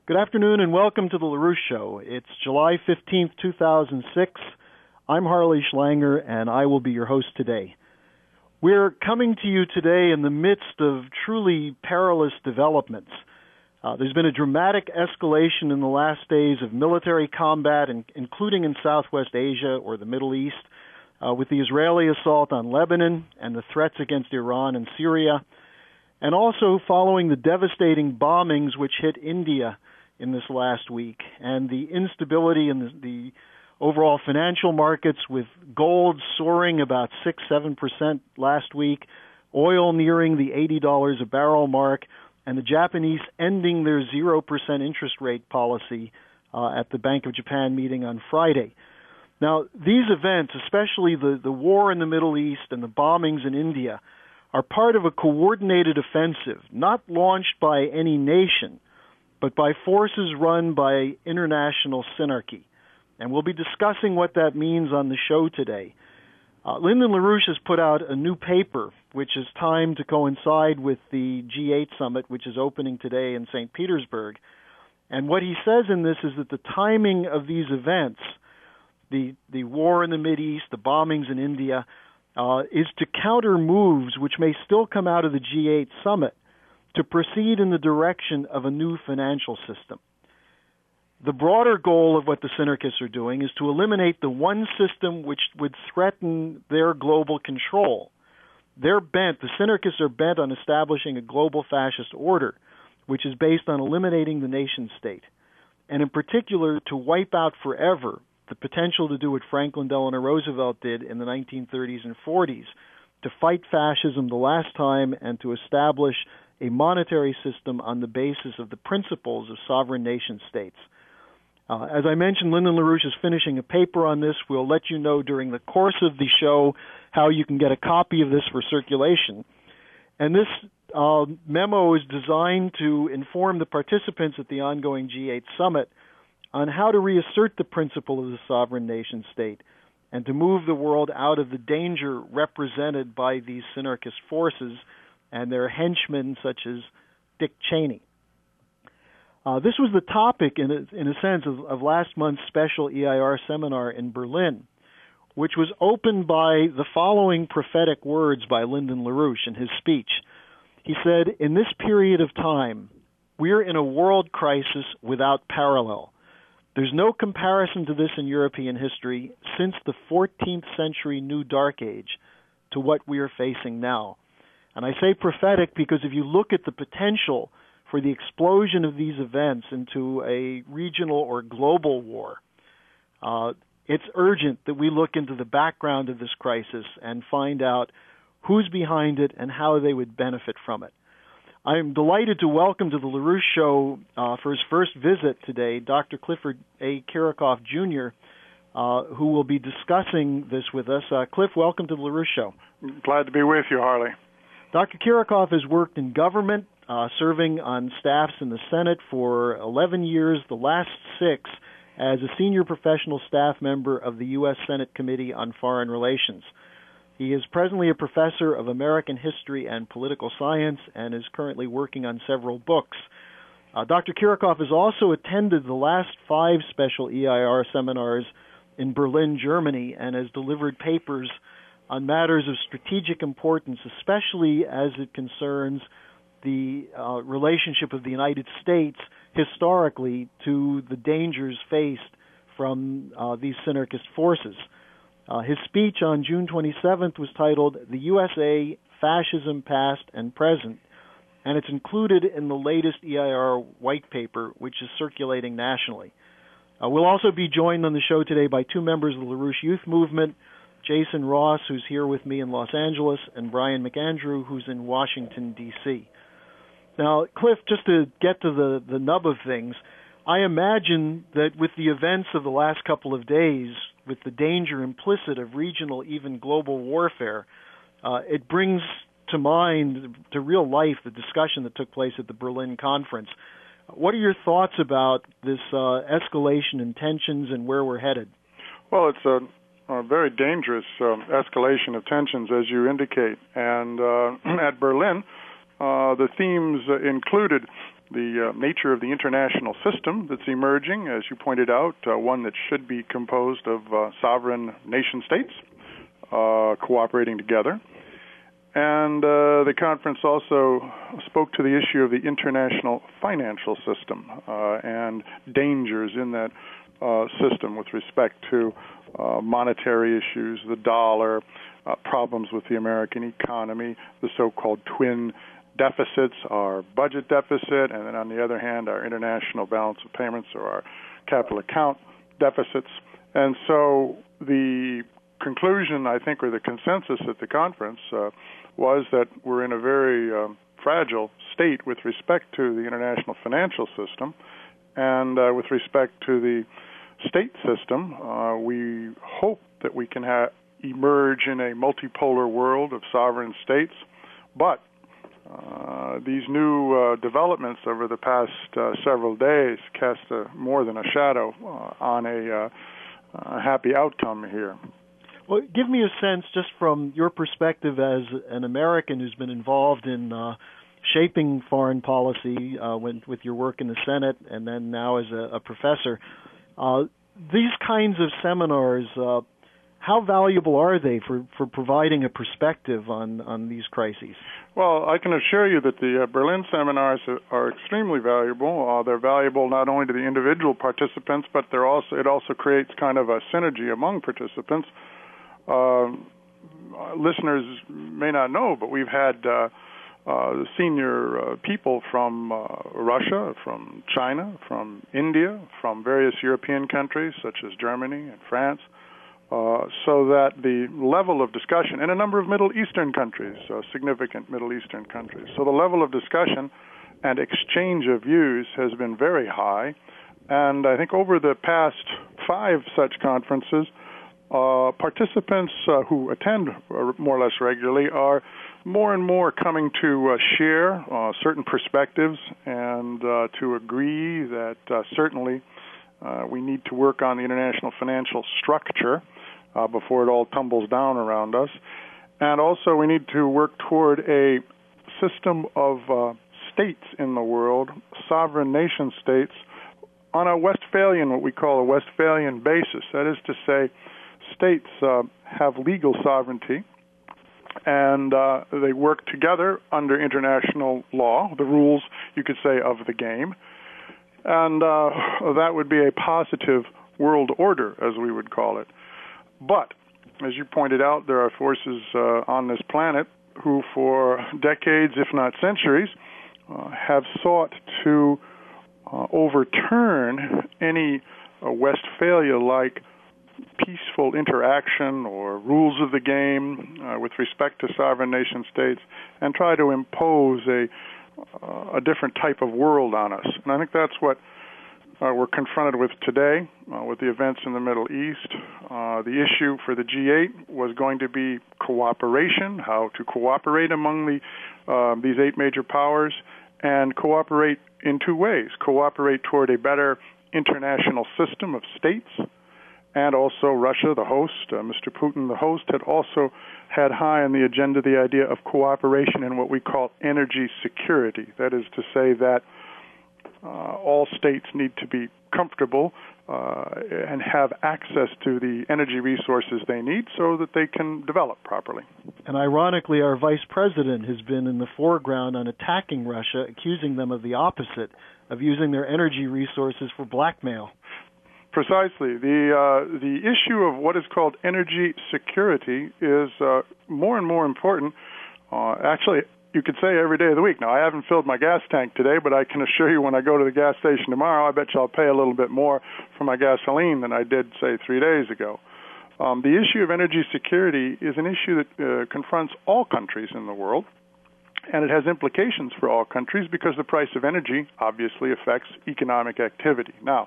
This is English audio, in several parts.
Good afternoon and welcome to the LaRouche Show. It's July 15th, 2006. I'm Harley Schlanger and I will be your host today. We're coming to you today in the midst of truly perilous developments. There's been a dramatic escalation in the last days of military combat, including in Southwest Asia or the Middle East, with the Israeli assault on Lebanon and the threats against Iran and Syria, and also following the devastating bombings which hit India in this last week, and the instability in the overall financial markets, with gold soaring about 6-7% last week, oil nearing the $80 a barrel mark, and the Japanese ending their 0% interest rate policy at the Bank of Japan meeting on Friday. Now, these events, especially the war in the Middle East and the bombings in India, are part of a coordinated offensive, not launched by any nation, but by forces run by international synarchy. And we'll be discussing what that means on the show today. Lyndon LaRouche has put out a new paper, which is timed to coincide with the G8 summit, which is opening today in St. Petersburg. And what he says in this is that the timing of these events, the war in the Mideast, the bombings in India, is to counter moves which may still come out of the G8 summit to proceed in the direction of a new financial system. The broader goal of what the synarchists are doing is to eliminate the one system which would threaten their global control. The synarchists are bent on establishing a global fascist order, which is based on eliminating the nation state, and in particular to wipe out forever the potential to do what Franklin Delano Roosevelt did in the 1930s and 40s, to fight fascism the last time and to establish a monetary system on the basis of the principles of sovereign nation states. As I mentioned, Lyndon LaRouche is finishing a paper on this. We'll let you know during the course of the show how you can get a copy of this for circulation. And this memo is designed to inform the participants at the ongoing G8 summit on how to reassert the principle of the sovereign nation state and to move the world out of the danger represented by these synarchist forces and their henchmen such as Dick Cheney. This was the topic, in a sense, of last month's special EIR seminar in Berlin, which was opened by the following prophetic words by Lyndon LaRouche in his speech. He said, "In this period of time, we're in a world crisis without parallel. There's no comparison to this in European history since the 14th century New Dark Age to what we are facing now." And I say prophetic because if you look at the potential for the explosion of these events into a regional or global war, it's urgent that we look into the background of this crisis and find out who's behind it and how they would benefit from it. I'm delighted to welcome to the LaRouche Show for his first visit today Dr. Clifford A. Kirikoff, Jr., who will be discussing this with us. Cliff, welcome to the LaRouche Show. Glad to be with you, Harley. Dr. Kirikoff has worked in government, serving on staffs in the Senate for 11 years, the last 6 as a senior professional staff member of the U.S. Senate Committee on Foreign Relations. He is presently a professor of American history and political science and is currently working on several books. Dr. Kirikoff has also attended the last 5 special EIR seminars in Berlin, Germany, and has delivered papers on matters of strategic importance, especially as it concerns the relationship of the United States historically to the dangers faced from these synarchist forces. His speech on June 27th was titled "The USA, Fascism Past and Present," and it's included in the latest EIR white paper, which is circulating nationally. We'll also be joined on the show today by 2 members of the LaRouche Youth Movement, Jason Ross, who's here with me in Los Angeles, and Brian McAndrew, who's in Washington, D.C. Now, Cliff, just to get to the nub of things, I imagine that with the events of the last couple of days, with the danger implicit of regional, even global warfare, it brings to mind, to real life, the discussion that took place at the Berlin conference. What are your thoughts about this escalation in tensions and where we're headed? Well, it's a very dangerous escalation of tensions, as you indicate. And at Berlin, the themes included the nature of the international system that's emerging, as you pointed out, one that should be composed of sovereign nation-states cooperating together. And the conference also spoke to the issue of the international financial system and dangers in that system with respect to monetary issues, the dollar, problems with the American economy, the so-called twin deficits, our budget deficit, and then on the other hand, our international balance of payments or our capital account deficits. And so the conclusion, I think, or the consensus at the conference was that we're in a very fragile state with respect to the international financial system, and with respect to the state system, we hope that we can emerge in a multipolar world of sovereign states, but these new developments over the past several days cast more than a shadow on a happy outcome here. Well, give me a sense, just from your perspective as an American who's been involved in shaping foreign policy with your work in the Senate and then now as a professor. These kinds of seminars, how valuable are they for providing a perspective on these crises? Well, I can assure you that the Berlin seminars are extremely valuable. They're valuable not only to the individual participants, but it also creates kind of a synergy among participants. Listeners may not know, but we've had senior people from Russia, from China, from India, from various European countries such as Germany and France, so that the level of discussion, and a number of Middle Eastern countries, significant Middle Eastern countries, so the level of discussion and exchange of views has been very high. And I think over the past 5 such conferences, participants who attend more or less regularly are more and more coming to share certain perspectives and to agree that certainly we need to work on the international financial structure before it all tumbles down around us. And also we need to work toward a system of states in the world, sovereign nation states, on a Westphalian, what we call a Westphalian basis. That is to say, states have legal sovereignty, and they work together under international law, the rules, you could say, of the game. And that would be a positive world order, as we would call it. But, as you pointed out, there are forces on this planet who for decades, if not centuries, have sought to overturn any Westphalia-like peaceful interaction or rules of the game with respect to sovereign nation states and try to impose a different type of world on us. And I think that's what we're confronted with today with the events in the Middle East. The issue for the G8 was going to be cooperation, how to cooperate among these 8 major powers, and cooperate in 2 ways. Cooperate toward a better international system of states, and also Russia, the host, Mr. Putin, the host, had also had high on the agenda the idea of cooperation in what we call energy security. That is to say that all states need to be comfortable and have access to the energy resources they need so that they can develop properly. And ironically, our vice president has been in the foreground on attacking Russia, accusing them of the opposite, of using their energy resources for blackmail. Precisely. The issue of what is called energy security is more and more important. Actually, you could say every day of the week. Now, I haven't filled my gas tank today, but I can assure you when I go to the gas station tomorrow, I bet you I'll pay a little bit more for my gasoline than I did, say, 3 days ago. The issue of energy security is an issue that confronts all countries in the world, and it has implications for all countries because the price of energy obviously affects economic activity. Now,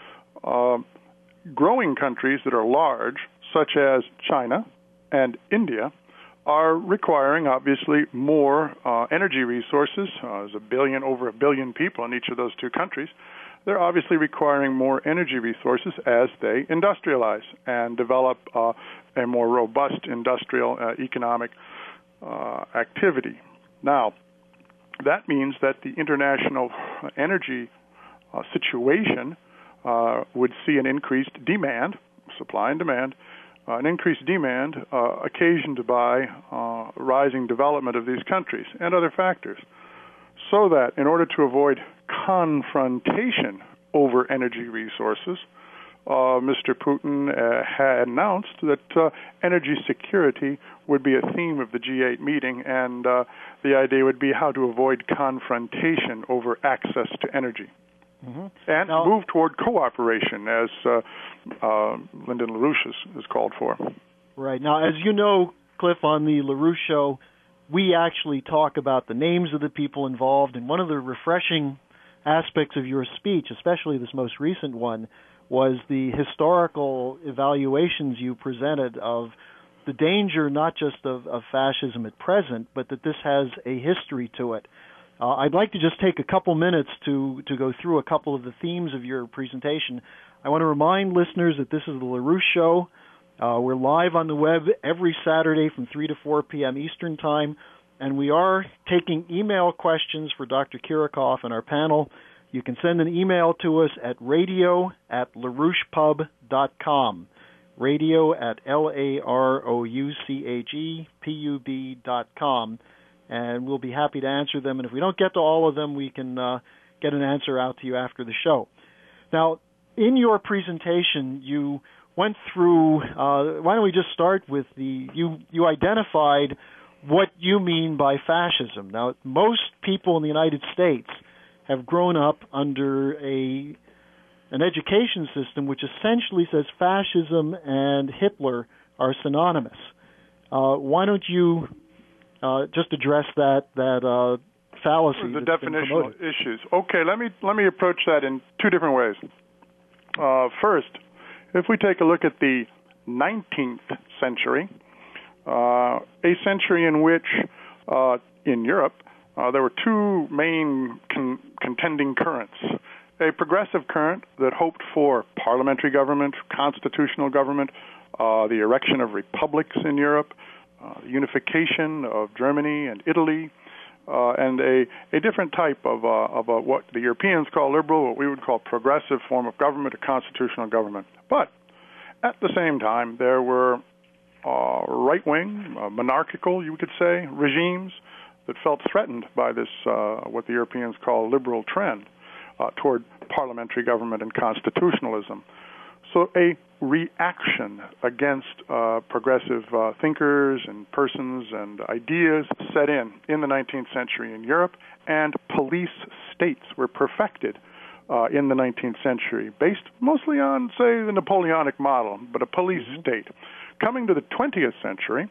growing countries that are large, such as China and India, are requiring, obviously, more energy resources. There's over a billion people in each of those 2 countries. They're obviously requiring more energy resources as they industrialize and develop a more robust industrial economic activity. Now, that means that the international energy situation would see an increased demand, supply and demand, an increased demand occasioned by rising development of these countries and other factors. So that in order to avoid confrontation over energy resources, Mr. Putin had announced that energy security would be a theme of the G8 meeting, and the idea would be how to avoid confrontation over access to energy. Mm-hmm. And now, move toward cooperation, as Lyndon LaRouche has called for. Right. Now, as you know, Cliff, on the LaRouche Show, we actually talk about the names of the people involved, and one of the refreshing aspects of your speech, especially this most recent one, was the historical evaluations you presented of the danger not just of fascism at present, but that this has a history to it. I'd like to just take a couple minutes to go through a couple of the themes of your presentation. I want to remind listeners that this is the LaRouche Show. We're live on the web every Saturday from 3 to 4 p.m. Eastern Time, and we are taking email questions for Dr. Kirikoff and our panel. You can send an email to us at radio@larouchepub.com, radio@larouchepub.com, and we'll be happy to answer them. And if we don't get to all of them, we can get an answer out to you after the show. Now, in your presentation, you went through, why don't we just start with you identified what you mean by fascism. Now, most people in the United States have grown up under an education system which essentially says fascism and Hitler are synonymous. Why don't you just address that fallacy? The definitional issues. Okay, let me approach that in two different ways. First, if we take a look at the 19th century, a century in which in Europe there were two main contending currents. A progressive current that hoped for parliamentary government, constitutional government, the erection of republics in Europe, the unification of Germany and Italy, and a different type of what the Europeans call liberal, what we would call progressive form of government, a constitutional government. But at the same time, there were right-wing, monarchical, you could say, regimes that felt threatened by this, what the Europeans call liberal trend toward parliamentary government and constitutionalism. So a reaction against progressive thinkers and persons and ideas set in the 19th century in Europe, and police states were perfected in the 19th century, based mostly on, say, the Napoleonic model, but a police state. Coming to the 20th century,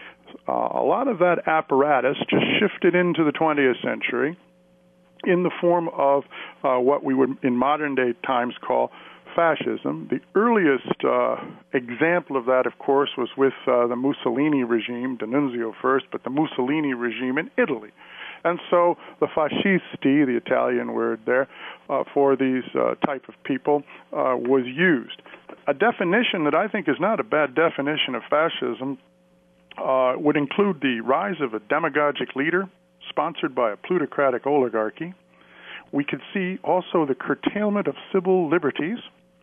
a lot of that apparatus just shifted into the 20th century in the form of what we would in modern-day times call fascism. The earliest example of that, of course, was with the Mussolini regime, D'Annunzio first, but the Mussolini regime in Italy. And so the fascisti, the Italian word there, for these type of people was used. A definition that I think is not a bad definition of fascism would include the rise of a demagogic leader sponsored by a plutocratic oligarchy. We could see also the curtailment of civil liberties.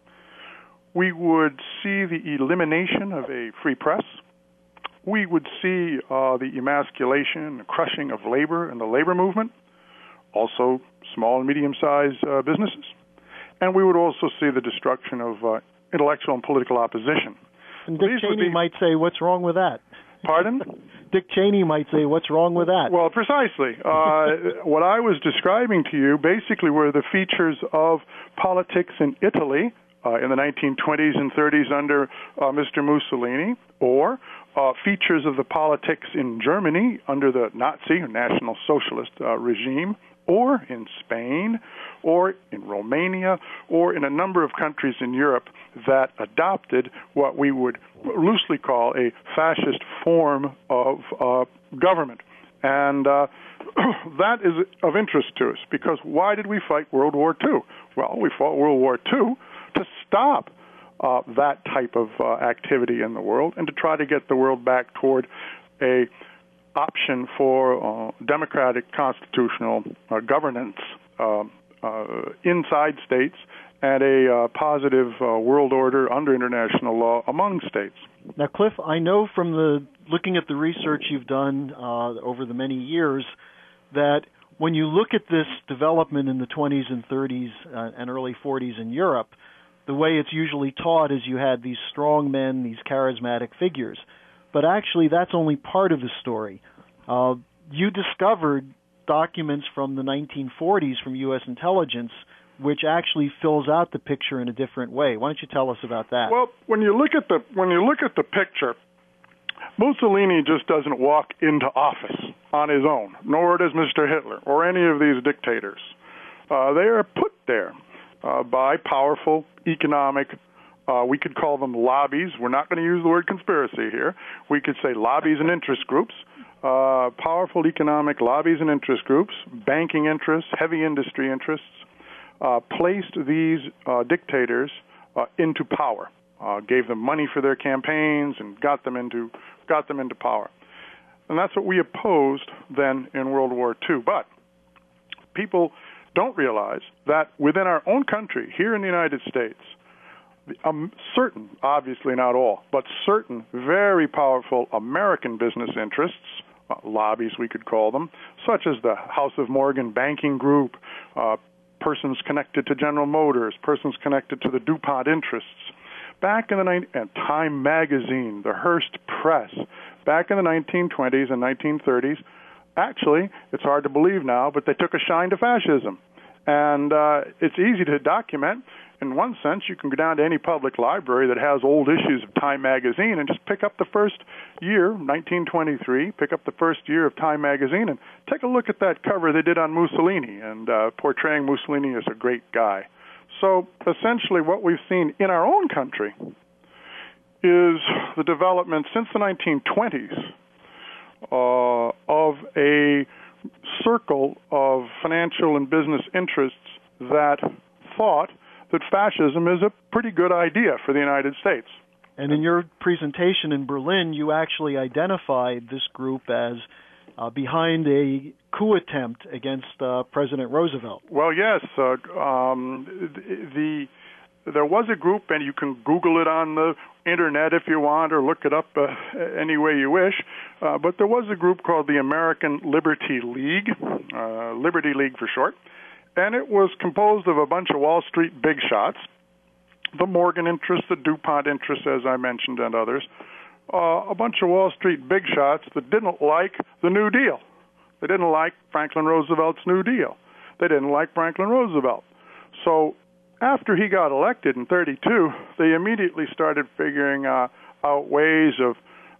We would see the elimination of a free press. We would see the emasculation, the crushing of labor and the labor movement, also small and medium-sized businesses. And we would also see the destruction of intellectual and political opposition. And Dick Cheney might say, what's wrong with that? Pardon? Dick Cheney might say, what's wrong with that? Well, precisely. What I was describing to you basically were the features of politics in Italy in the 1920s and 30s under Mr. Mussolini, or features of the politics in Germany under the Nazi or National Socialist regime, or in Spain, or in Romania, or in a number of countries in Europe that adopted what we would loosely call a fascist form of government. And that is of interest to us, because why did we fight World War II? Well, we fought World War II to stop that type of activity in the world and to try to get the world back toward a option for democratic constitutional governance inside states and a positive world order under international law among states. Now, Cliff, I know from looking at the research you've done over the many years that when you look at this development in the 20s and 30s and early 40s in Europe, the way it's usually taught is you had these strong men, these charismatic figures. But actually, that's only part of the story. You discovered documents from the 1940s from U.S. intelligence which actually fills out the picture in a different way. Why don't you tell us about that? Well, when you look at the picture, Mussolini just doesn't walk into office on his own, nor does Mr. Hitler or any of these dictators. They are put there by powerful economic, we could call them lobbies. We're not going to use the word conspiracy here. We could say lobbies and interest groups, powerful economic lobbies and interest groups, banking interests, heavy industry interests, placed these dictators into power, gave them money for their campaigns, and got them into power. And that's what we opposed then in World War II. But people don't realize that within our own country, here in the United States, certain, obviously not all, but certain very powerful American business interests, lobbies we could call them, such as the House of Morgan Banking Group, persons connected to General Motors, persons connected to the DuPont interests, back in and Time Magazine, the Hearst Press, back in the 1920s and 1930s, actually, it's hard to believe now, but they took a shine to fascism. And it's easy to document. In one sense, you can go down to any public library that has old issues of Time Magazine and just pick up the first year, 1923, pick up the first year of Time Magazine and take a look at that cover they did on Mussolini and portraying Mussolini as a great guy. So essentially what we've seen in our own country is the development since the 1920s of a circle of financial and business interests that thought that fascism is a pretty good idea for the United States. And in your presentation in Berlin, you actually identified this group as behind a coup attempt against President Roosevelt. Well, yes. There was a group, and you can Google it on the Internet if you want, or look it up any way you wish, but there was a group called the American Liberty League, Liberty League for short, and it was composed of a bunch of Wall Street big shots, the Morgan interests, the DuPont interests, as I mentioned, and others, a bunch of Wall Street big shots that didn't like the New Deal. They didn't like Franklin Roosevelt's New Deal. They didn't like Franklin Roosevelt. So after he got elected in 1932, they immediately started figuring out ways of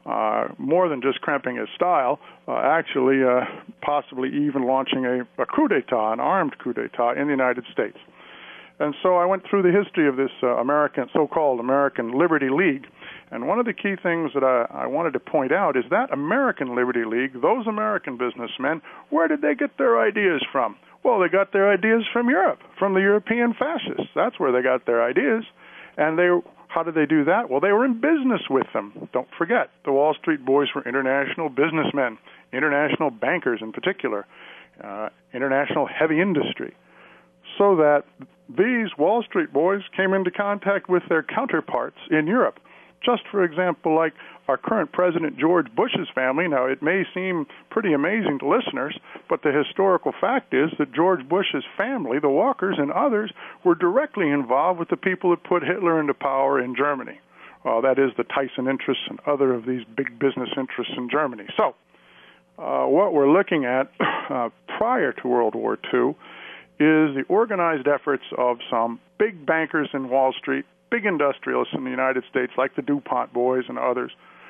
more than just cramping his style, actually possibly even launching a coup d'etat, an armed coup d'etat in the United States. And so I went through the history of this so-called American Liberty League, and one of the key things that I wanted to point out is that American Liberty League, those American businessmen, where did they get their ideas from? Well, they got their ideas from Europe, from the European fascists. That's where they got their ideas. And how did they do that? Well, they were in business with them. Don't forget, the Wall Street boys were international businessmen, international bankers in particular, international heavy industry. So that these Wall Street boys came into contact with their counterparts in Europe. Just for example, like our current President George Bush's family. Now, it may seem pretty amazing to listeners, but the historical fact is that George Bush's family, the Walkers and others, were directly involved with the people that put Hitler into power in Germany. That is the Tyson interests and other of these big business interests in Germany. So what we're looking at prior to World War II is the organized efforts of some big bankers in Wall Street, big industrialists in the United States, like the DuPont boys and others,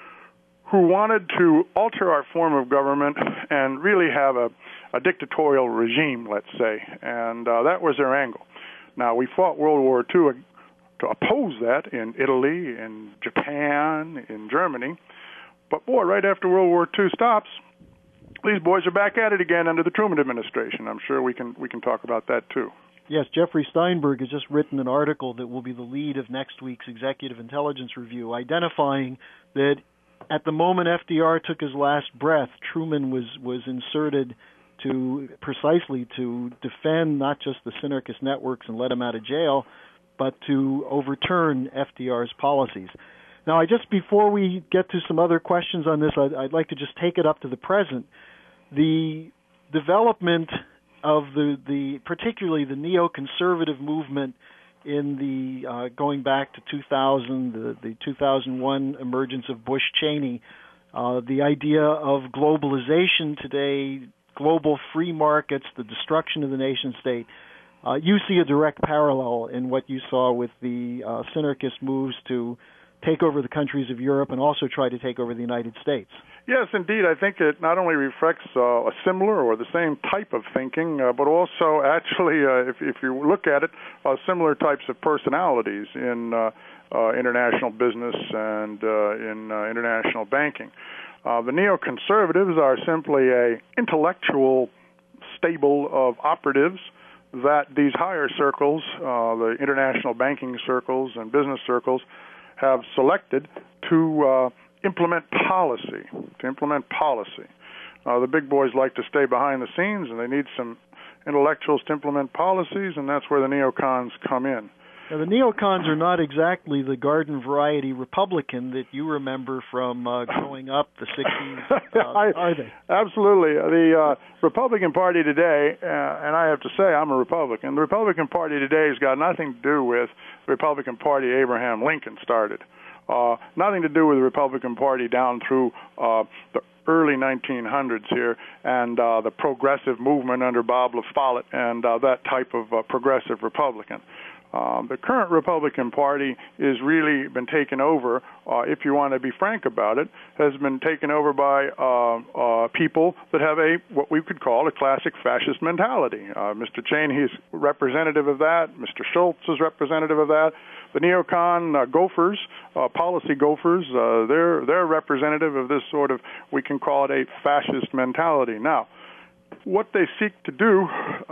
who wanted to alter our form of government and really have a dictatorial regime, let's say. And that was their angle. Now, we fought World War II to oppose that in Italy, in Japan, in Germany. But, boy, right after World War II stops, these boys are back at it again under the Truman administration. I'm sure we can talk about that, too. Yes, Jeffrey Steinberg has just written an article that will be the lead of next week's Executive Intelligence Review, identifying that at the moment FDR took his last breath, Truman was inserted precisely to defend not just the Synarchist networks and let him out of jail, but to overturn FDR's policies. Now, before we get to some other questions on this, I'd like to just take it up to the present. The development of particularly the neoconservative movement in the going back to 2000, the 2001 emergence of Bush-Cheney, the idea of globalization today, global free markets, the destruction of the nation-state. You see a direct parallel in what you saw with the Synarchist moves to take over the countries of Europe and also try to take over the United States. Yes, indeed. I think it not only reflects a similar or the same type of thinking, but also actually, if you look at it, similar types of personalities in international business and in international banking. The neoconservatives are simply a intellectual stable of operatives that these higher circles, the international banking circles and business circles, have selected to implement policy. The big boys like to stay behind the scenes, and they need some intellectuals to implement policies, and that's where the neocons come in. Now, the neocons are not exactly the garden variety Republican that you remember from growing up the 60s, are they? Absolutely. The Republican Party today, and I have to say I'm a Republican, the Republican Party today has got nothing to do with the Republican Party Abraham Lincoln started. Nothing to do with the Republican Party down through the early 1900s here and the progressive movement under Bob La Follette and that type of progressive Republican. The current Republican Party has really been taken over, if you want to be frank about it, has been taken over by people that have what we could call a classic fascist mentality. Mr. Cheney is representative of that. Mr. Schultz is representative of that. The neocon gophers, policy gophers, they're representative of this sort of, we can call it a fascist mentality. Now, what they seek to do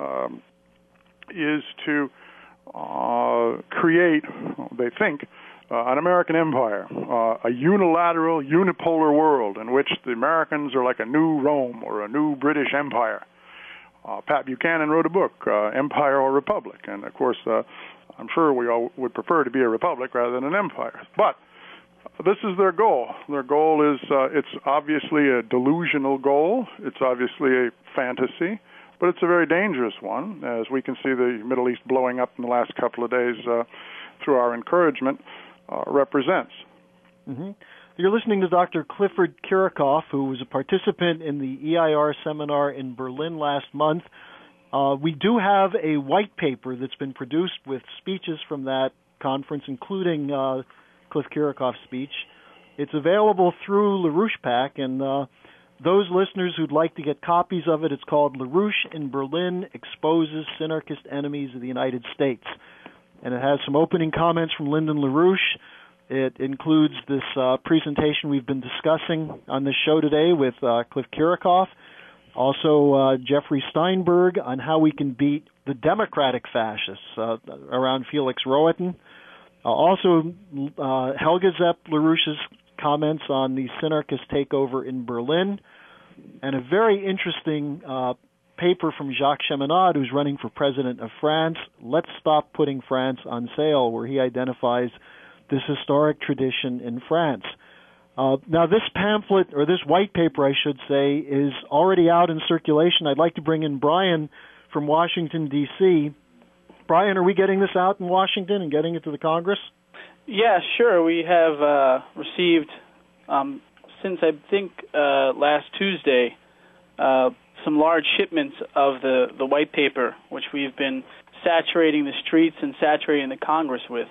is to create, they think, an American empire, a unilateral, unipolar world in which the Americans are like a new Rome or a new British Empire. Pat Buchanan wrote a book, Empire or Republic, and of course, I'm sure we all would prefer to be a republic rather than an empire. But this is their goal. Their goal is, it's obviously a delusional goal. It's obviously a fantasy. But it's a very dangerous one, as we can see the Middle East blowing up in the last couple of days through our encouragement represents. Mm-hmm. You're listening to Dr. Clifford Kirikoff, who was a participant in the EIR seminar in Berlin last month. We do have a white paper that's been produced with speeches from that conference, including Cliff Kirikoff's speech. It's available through LaRouche PAC, and those listeners who'd like to get copies of it, it's called LaRouche in Berlin Exposes Synarchist Enemies of the United States. And it has some opening comments from Lyndon LaRouche. It includes this presentation we've been discussing on this show today with Cliff Kirikoff. Also, Jeffrey Steinberg on how we can beat the Democratic fascists around Felix Rohatyn. Also, Helga Zepp LaRouche's comments on the Synarchist takeover in Berlin, and a very interesting paper from Jacques Cheminade, who's running for president of France, Let's Stop Putting France on Sale, where he identifies this historic tradition in France. Now, this pamphlet, or this white paper, I should say, is already out in circulation. I'd like to bring in Brian from Washington, D.C. Brian, are we getting this out in Washington and getting it to the Congress? Yeah, sure. We have received, since I think last Tuesday, some large shipments of the white paper, which we've been saturating the streets and saturating the Congress with.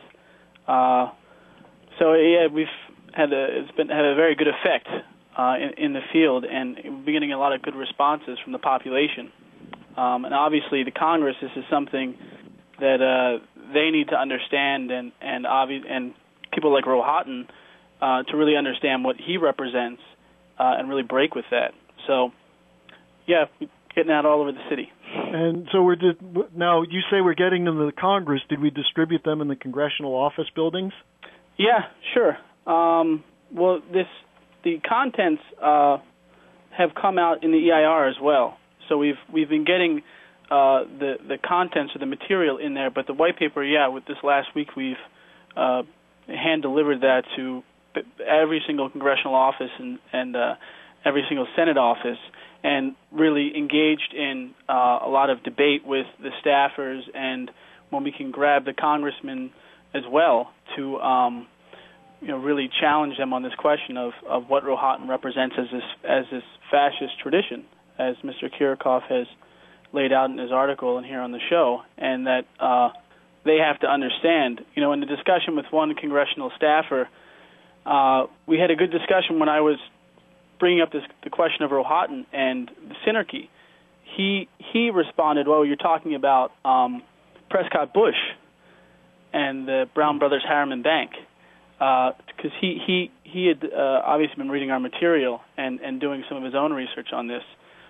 So yeah, we've had had a very good effect in the field, and we're getting a lot of good responses from the population. And obviously, the Congress, this is something that they need to understand, and people like Rohatyn to really understand what he represents and really break with that. So, yeah, getting out all over the city. And so now you say we're getting them to the Congress. Did we distribute them in the congressional office buildings? Yeah, sure. Well, this the contents have come out in the EIR as well. So we've been getting the contents of the material in there, but the white paper, with this last week we've hand delivered that to every single congressional office and every single Senate office, and really engaged in a lot of debate with the staffers, and when we can grab the congressmen as well to really challenge them on this question of what Rohatyn represents as this fascist tradition, as Mr. Kirikov has laid out in his article and here on the show, and that they have to understand. In the discussion with one congressional staffer, we had a good discussion when I was bringing up the question of Rohatyn and the Synergy. He responded, well, you're talking about Prescott Bush and the Brown Brothers Harriman Bank, because he had obviously been reading our material and doing some of his own research on this.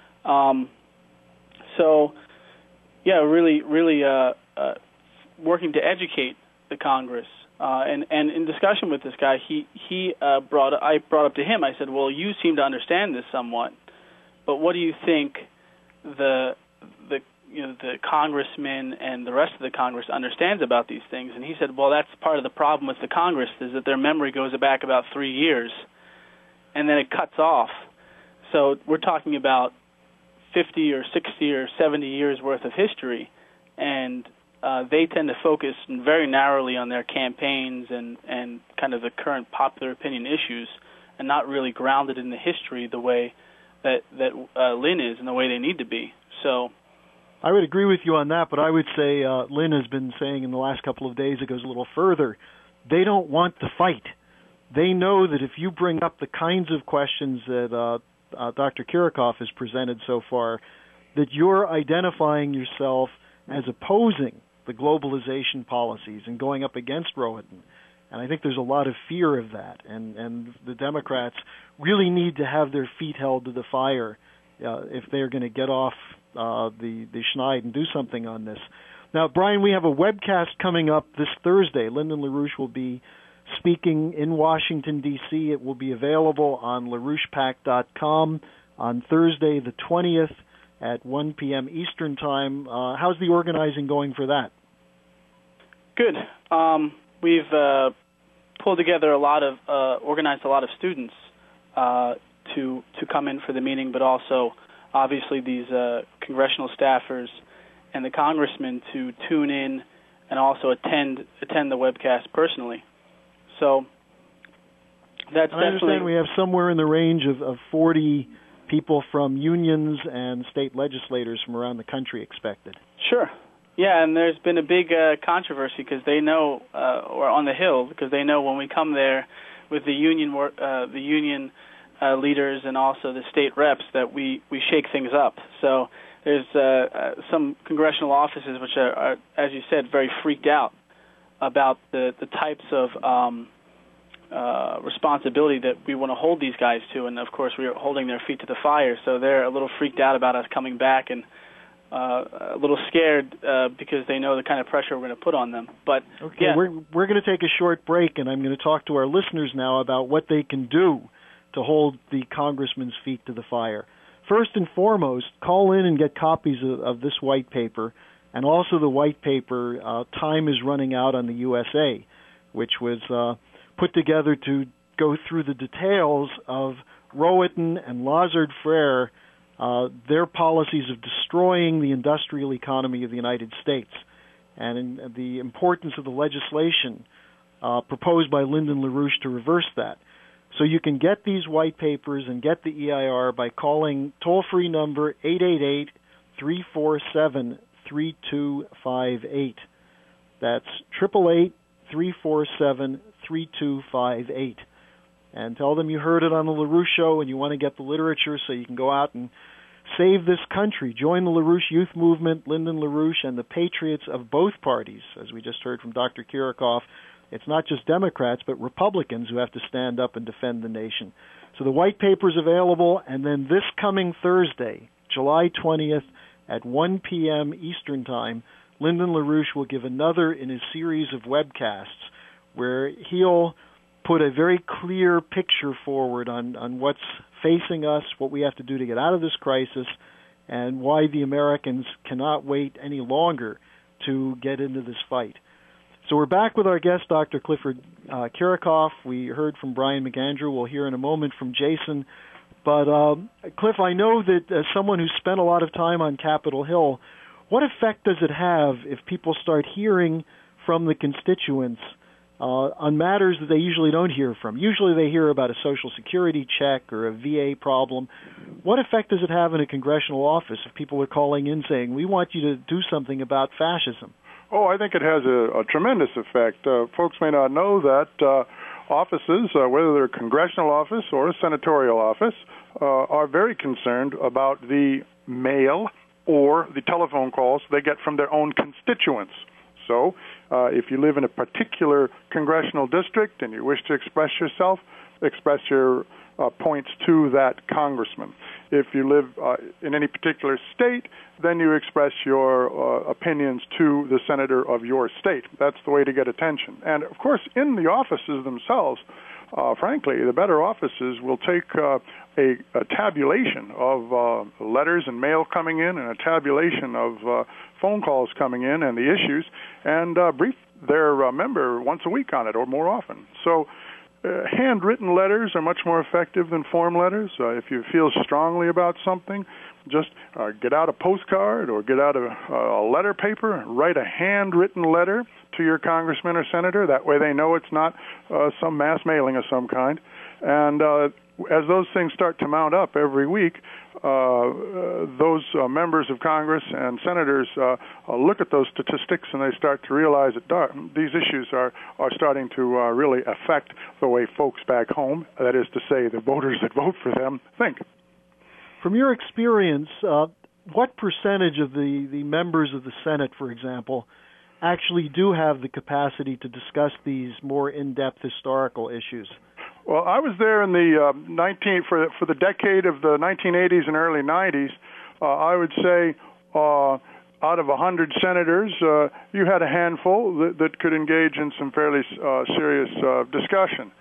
Really working to educate the Congress. And in discussion with this guy, I brought up to him, I said, well, you seem to understand this somewhat, but what do you think the congressmen and the rest of the Congress understands about these things? And he said, well, that's part of the problem with the Congress, is that their memory goes back about 3 years, and then it cuts off. So we're talking about 50 or 60 or 70 years worth of history, and they tend to focus very narrowly on their campaigns and kind of the current popular opinion issues, and not really grounded in the history the way that Lynn is and the way they need to be. So I would agree with you on that, but I would say Lynn has been saying in the last couple of days, it goes a little further. They don't want the fight. They know that if you bring up the kinds of questions that Dr. Kirikov has presented so far, that you're identifying yourself as opposing the globalization policies and going up against Rohatyn. And I think there's a lot of fear of that. And the Democrats really need to have their feet held to the fire if they're going to get off the schneid and do something on this. Now, Brian, we have a webcast coming up this Thursday. Lyndon LaRouche will be speaking in Washington, D.C. It will be available on LaRouchePAC.com on Thursday the 20th at 1 p.m. Eastern Time. How's the organizing going for that? Good. We've pulled together organized a lot of students to come in for the meeting, but also obviously these congressional staffers and the congressmen to tune in and also attend the webcast personally. So that's I understand we have somewhere in the range of 40 people from unions and state legislators from around the country expected. Sure. Yeah, and there's been a big controversy because they know, or on the Hill, because they know when we come there with the union leaders and also the state reps that we shake things up. So there's some congressional offices which are, as you said, very freaked out about the types of responsibility that we want to hold these guys to, and of course we are holding their feet to the fire. So they're a little freaked out about us coming back and a little scared because they know the kind of pressure we're going to put on them. But okay, yeah. We're going to take a short break, and I'm going to talk to our listeners now about what they can do to hold the congressman's feet to the fire. First and foremost, call in and get copies of this white paper, and also the white paper, Time is Running Out on the USA, which was put together to go through the details of Rohatyn and Lazard Frere, their policies of destroying the industrial economy of the United States, and the importance of the legislation proposed by Lyndon LaRouche to reverse that. So you can get these white papers and get the EIR by calling toll-free number 888-347-3258. That's 888-347-3258. And tell them you heard it on the LaRouche Show and you want to get the literature so you can go out and save this country. Join the LaRouche Youth Movement, Lyndon LaRouche, and the patriots of both parties. As we just heard from Dr. Kirikov, it's not just Democrats, but Republicans who have to stand up and defend the nation. So the white paper's available, and then this coming Thursday, July 20th at 1 p.m. Eastern Time, Lyndon LaRouche will give another in his series of webcasts where he'll put a very clear picture forward on what's facing us, what we have to do to get out of this crisis, and why the Americans cannot wait any longer to get into this fight. So we're back with our guest, Dr. Clifford Kirikoff. We heard from Brian McAndrew. We'll hear in a moment from Jason. But, Cliff, I know that as someone who spent a lot of time on Capitol Hill, what effect does it have if people start hearing from the constituents on matters that they usually don't hear from? Usually they hear about a Social Security check or a VA problem. What effect does it have in a congressional office if people are calling in saying, we want you to do something about fascism? Oh, I think it has a tremendous effect. Folks may not know that offices, whether they're a congressional office or a senatorial office, are very concerned about the mail or the telephone calls they get from their own constituents. So if you live in a particular congressional district and you wish to express yourself, express your points to that congressman. If you live in any particular state, then you express your opinions to the senator of your state. That's the way to get attention. And, of course, in the offices themselves, frankly, the better offices will take a tabulation of letters and mail coming in and a tabulation of phone calls coming in and the issues and brief their member once a week on it or more often. So handwritten letters are much more effective than form letters. If you feel strongly about something, just get out a postcard or get out a letter paper and write a handwritten letter to your congressman or senator. That way they know it's not some mass mailing of some kind. And as those things start to mount up every week, those members of Congress and senators look at those statistics and they start to realize that these issues are starting to really affect the way folks back home, that is to say, the voters that vote for them, think. From your experience, what percentage of the members of the Senate, for example, actually do have the capacity to discuss these more in-depth historical issues? Well, I was there in the for the decade of the 1980s and early 90s. I would say out of 100 senators, you had a handful that could engage in some fairly serious discussion.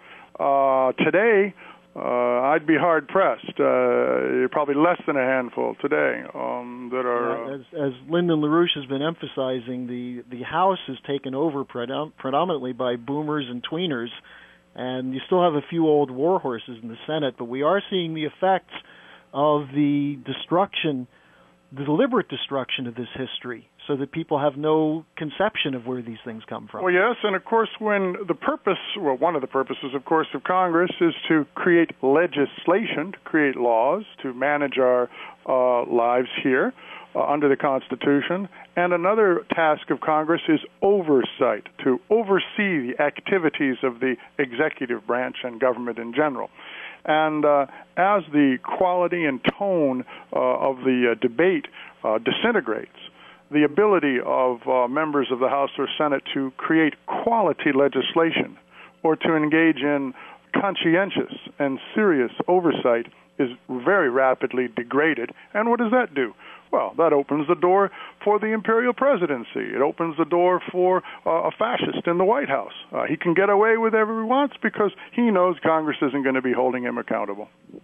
Today, I'd be hard pressed. You're probably less than a handful today that are. As Lyndon LaRouche has been emphasizing, the House is taken over predominantly by boomers and tweeners. And you still have a few old war horses in the Senate, but we are seeing the effects of the destruction, the deliberate destruction of this history, so that people have no conception of where these things come from. Well, yes, and of course, when the purpose, well, one of the purposes, of course, of Congress is to create legislation, to create laws, to manage our lives here under the Constitution. And another task of Congress is oversight, to oversee the activities of the executive branch and government in general. And as the quality and tone of the debate disintegrates, the ability of members of the House or Senate to create quality legislation or to engage in conscientious and serious oversight is very rapidly degraded. And what does that do? Well, that opens the door for the imperial presidency. It opens the door for a fascist in the White House. He can get away with whatever he wants because he knows Congress isn't going to be holding him accountable.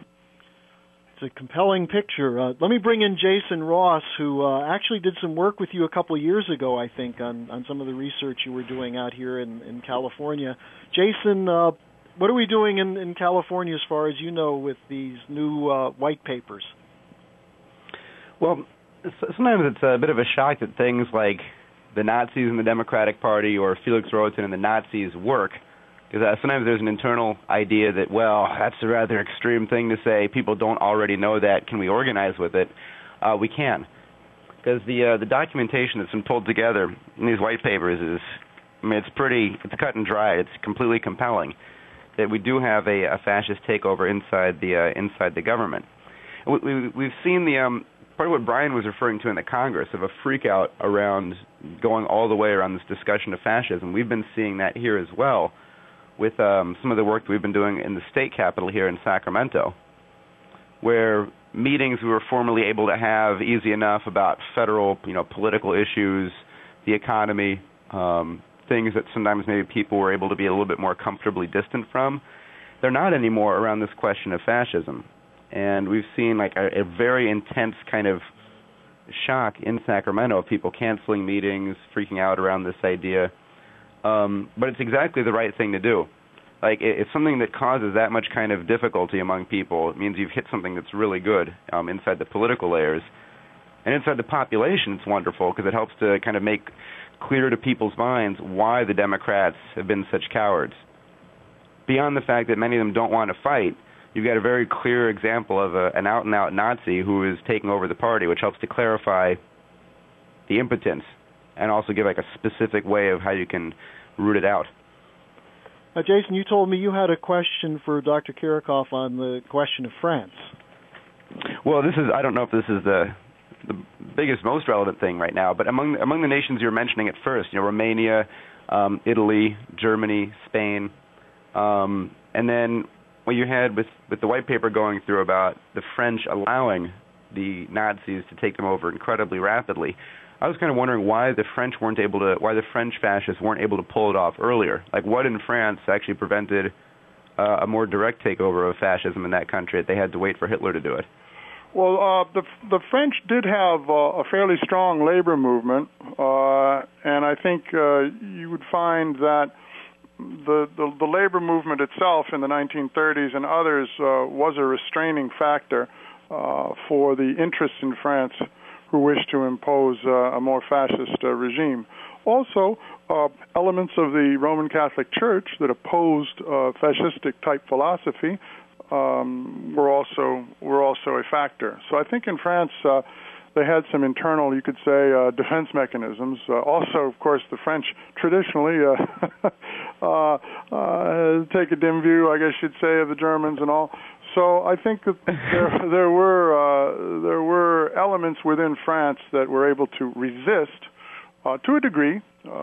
It's a compelling picture. Let me bring in Jason Ross, who actually did some work with you a couple of years ago, I think, on some of the research you were doing out here in California. Jason, what are we doing in California as far as you know with these new white papers? Well, sometimes it's a bit of a shock that things like the Nazis in the Democratic Party or Felix Rohatyn and the Nazis work, because sometimes there's an internal idea that, well, that's a rather extreme thing to say. People don't already know that. Can we organize with it? We can, because the documentation that's been pulled together in these white papers is, I mean, it's cut and dry. It's completely compelling that we do have a fascist takeover inside the government. We've seen the part of what Brian was referring to in the Congress of a freak-out around going all the way around this discussion of fascism. We've been seeing that here as well with some of the work that we've been doing in the state capitol here in Sacramento, where meetings we were formerly able to have easy enough about federal, political issues, the economy, things that sometimes maybe people were able to be a little bit more comfortably distant from, they're not anymore around this question of fascism. And we've seen like a very intense kind of shock in Sacramento of people canceling meetings, freaking out around this idea. But it's exactly the right thing to do. Like, it's something that causes that much kind of difficulty among people. It means you've hit something that's really good inside the political layers. And inside the population, it's wonderful because it helps to kind of make clear to people's minds why the Democrats have been such cowards. Beyond the fact that many of them don't want to fight, you've got a very clear example of an out-and-out Nazi who is taking over the party, which helps to clarify the impotence and also give like a specific way of how you can root it out. Jason, you told me you had a question for Dr. Kirikoff on the question of France. Well, I don't know if this is the biggest, most relevant thing right now, but among the nations you're mentioning at first, Romania, Italy, Germany, Spain, and then what you had with the white paper going through about the French allowing the Nazis to take them over incredibly rapidly, I was kind of wondering why the French fascists weren't able to pull it off earlier. Like, what in France actually prevented a more direct takeover of fascism in that country that they had to wait for Hitler to do it? Well, the French did have a fairly strong labor movement, and I think you would find that the labor movement itself in the 1930s and others was a restraining factor for the interests in France who wished to impose a more fascist regime. Also, elements of the Roman Catholic Church that opposed fascistic-type philosophy were also a factor. So I think in France they had some internal, you could say, defense mechanisms. Also, of course, the French traditionally take a dim view, I guess you'd say, of the Germans and all. So I think that there were elements within France that were able to resist, to a degree,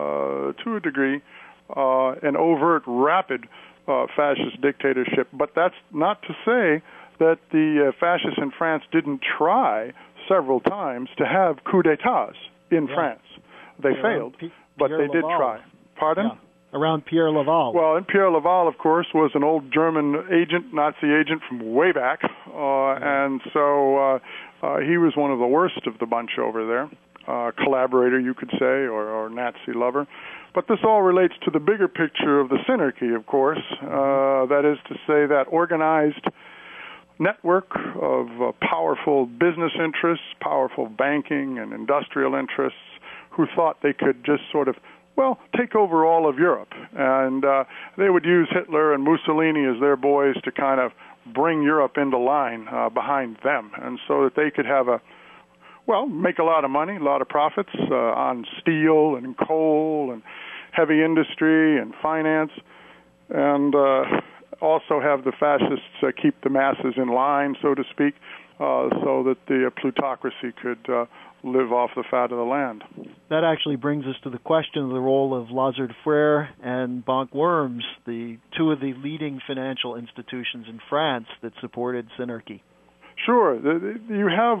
an overt, rapid fascist dictatorship. But that's not to say that the fascists in France didn't try several times to have coups d'états in France. They failed, but they did try. Pardon? Yeah. Around Pierre Laval. Well, and Pierre Laval, of course, was an old German agent, Nazi agent from way back, and so he was one of the worst of the bunch over there, collaborator, you could say, or Nazi lover. But this all relates to the bigger picture of the synarchy, of course, that is to say that organized network of powerful business interests, powerful banking and industrial interests, who thought they could just sort of take over all of Europe. And they would use Hitler and Mussolini as their boys to kind of bring Europe into line behind them, and so that they could have make a lot of money, a lot of profits on steel and coal and heavy industry and finance, and also have the fascists keep the masses in line, so to speak, so that the plutocracy could live off the fat of the land. That actually brings us to the question of the role of Lazard Frères and Bank Worms, the two of the leading financial institutions in France that supported synarchy. Sure. You have,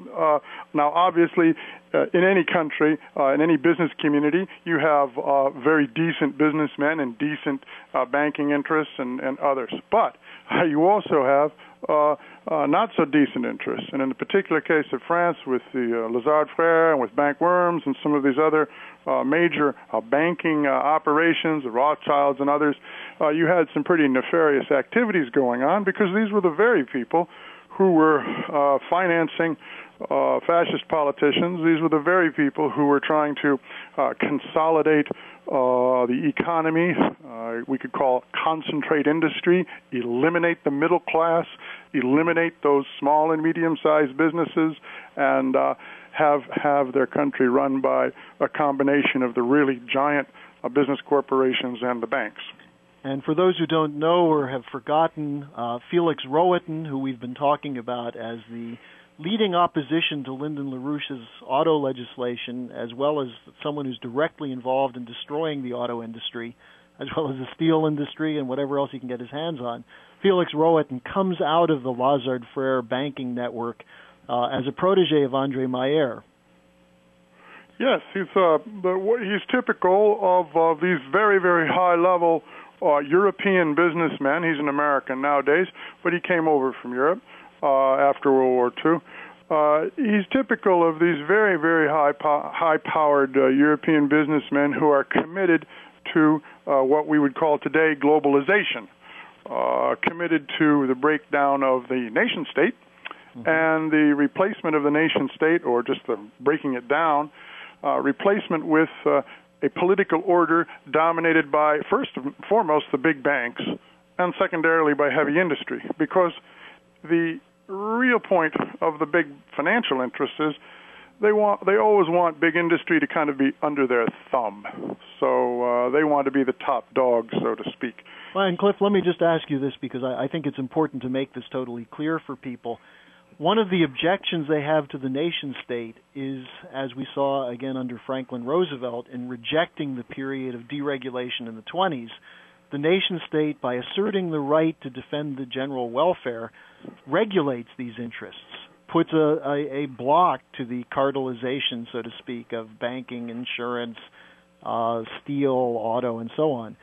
now obviously, in any country, in any business community, you have very decent businessmen and decent banking interests and others. But you also have not so decent interests. And in the particular case of France, with the Lazard Frères and with Bank Worms and some of these other major banking operations, the Rothschilds and others, you had some pretty nefarious activities going on, because these were the very people who were financing fascist politicians. These were the very people who were trying to consolidate the economy, we could call concentrate industry, eliminate the middle class, eliminate those small and medium-sized businesses, and have their country run by a combination of the really giant business corporations and the banks. And for those who don't know or have forgotten, Felix Rohatyn, who we've been talking about as the leading opposition to Lyndon LaRouche's auto legislation, as well as someone who's directly involved in destroying the auto industry, as well as the steel industry and whatever else he can get his hands on, Felix Rohatyn comes out of the Lazard Frères banking network as a protege of André Maillère. Yes, he's typical of these very, very high-level European businessmen. He's an American nowadays, but he came over from Europe after World War II. He's typical of these very, very high-powered European businessmen who are committed to what we would call today globalization, committed to the breakdown of the nation-state and the replacement of the nation-state, or just the breaking it down, replacement with a political order dominated by, first and foremost, the big banks, and secondarily by heavy industry. Because the real point of the big financial interests is they always want big industry to kind of be under their thumb. So they want to be the top dog, so to speak. Well, and Cliff, let me just ask you this, because I think it's important to make this totally clear for people. One of the objections they have to the nation-state is, as we saw again under Franklin Roosevelt, in rejecting the period of deregulation in the 20s, the nation-state, by asserting the right to defend the general welfare, regulates these interests, puts a block to the cartelization, so to speak, of banking, insurance, steel, auto, and so on.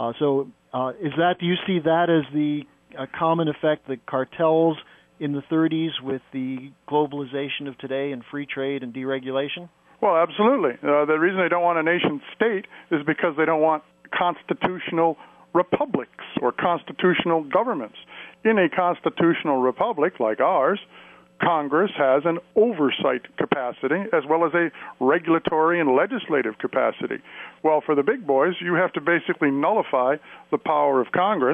Do you see that as the common effect that cartels in the 30s with the globalization of today and free trade and deregulation? Well, absolutely. The reason they don't want a nation-state is because they don't want constitutional republics or constitutional governments. In a constitutional republic like ours, Congress has an oversight capacity as well as a regulatory and legislative capacity. Well, for the big boys, you have to basically nullify the power of Congress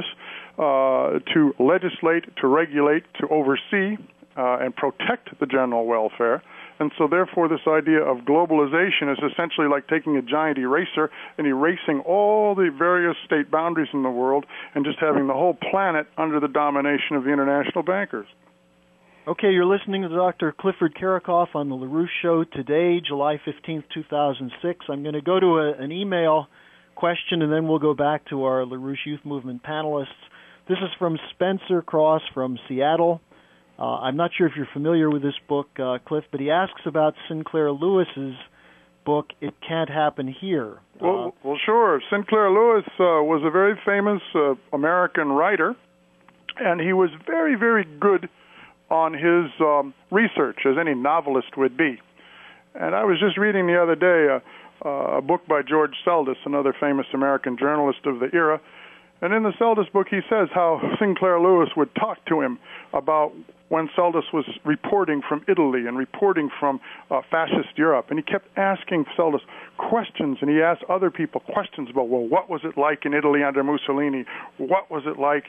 to legislate, to regulate, to oversee, and protect the general welfare. And so, therefore, this idea of globalization is essentially like taking a giant eraser and erasing all the various state boundaries in the world and just having the whole planet under the domination of the international bankers. Okay, you're listening to Dr. Clifford Karakoff on the LaRouche Show today, July 15th, 2006. I'm going to go to an email question, and then we'll go back to our LaRouche Youth Movement panelists. This is from Spencer Cross from Seattle. I'm not sure if you're familiar with this book, Cliff, but he asks about Sinclair Lewis's book, It Can't Happen Here. Well, sure. Sinclair Lewis was a very famous American writer, and he was very, very good on his research, as any novelist would be. And I was just reading the other day a book by George Seldes, another famous American journalist of the era. And in the Seldes book, he says how Sinclair Lewis would talk to him about when Seldes was reporting from Italy and reporting from fascist Europe. And he kept asking Seldes questions, and he asked other people questions about, well, what was it like in Italy under Mussolini? What was it like